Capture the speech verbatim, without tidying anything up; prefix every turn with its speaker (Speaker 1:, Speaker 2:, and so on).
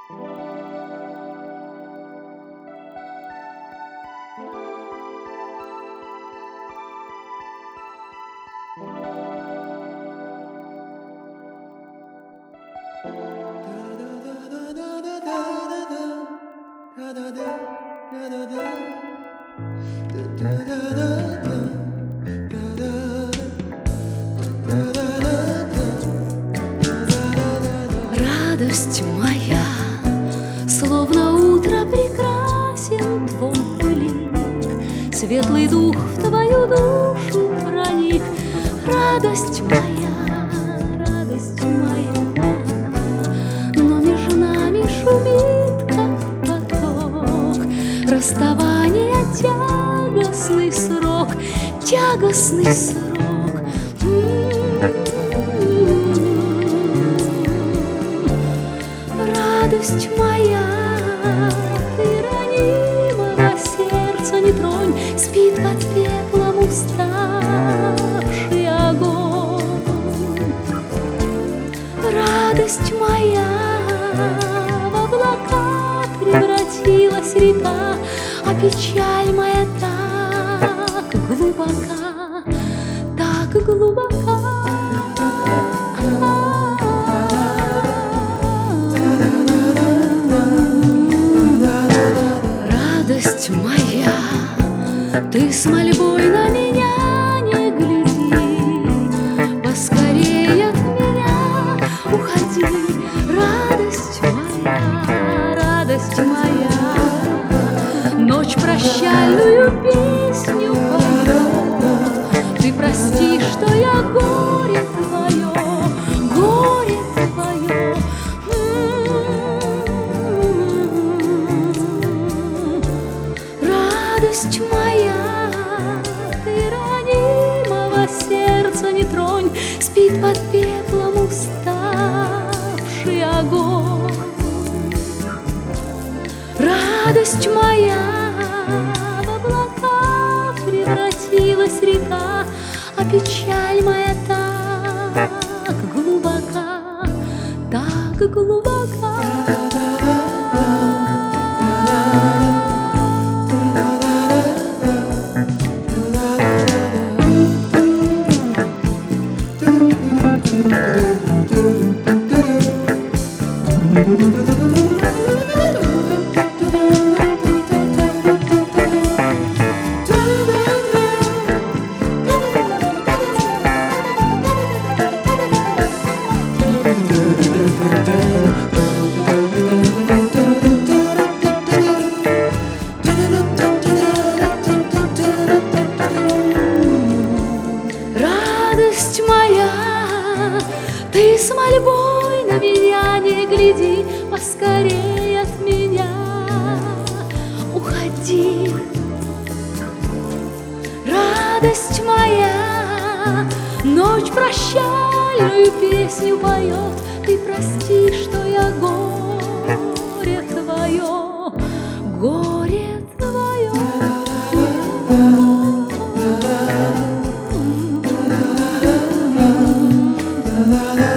Speaker 1: Радость моя, словно утро прекрасен твой лик, светлый дух в твою душу проник. Радость моя, радость моя, но между нами шумит, как поток, расставание тягостный срок, тягостный срок. Радость моя, ты ранимого сердца не тронь, спит под пеплом уставший огонь. Радость моя, в облака превратилась река, а печаль моя так глубока, так глубока. Радость моя, ты с мольбой на меня не гляди, поскорее от меня уходи. Радость моя, радость моя, ночь прощальную песню поет. Ты прости, что я горе твое, горе твое. Радость моя, ты ранимого сердца не тронь, спит под пеплом уставший огонь. Радость моя, в облака превратилась река, а печаль моя так глубока, так глубока. Радость моя, ты с мольбой на меня не гляди, поскорей от меня уходи. Радость моя, ночь прощальную песню поет. Ты прости, что я горе твое, горе твое. La la la